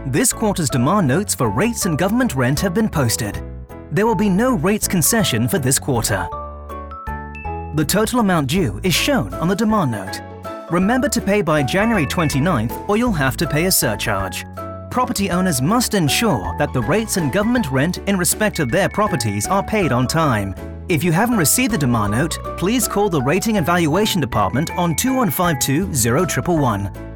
This quarter's demand notes for rates and government rent have been posted. There will be no rates concession for this quarter. The total amount due is shown on the demand note. Remember to pay by January 29th or you'll have to pay a surcharge. Property owners must ensure that the rates and government rent in respect of their properties are paid on time. If you haven't received the demand note, please call the Rating and Valuation Department on 2152 0111.